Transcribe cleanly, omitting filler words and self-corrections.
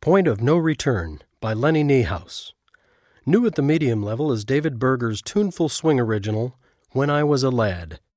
Point of No Return by Lenny Niehaus. New at the medium level is David Berger's tuneful swing original, When I Was a Lad.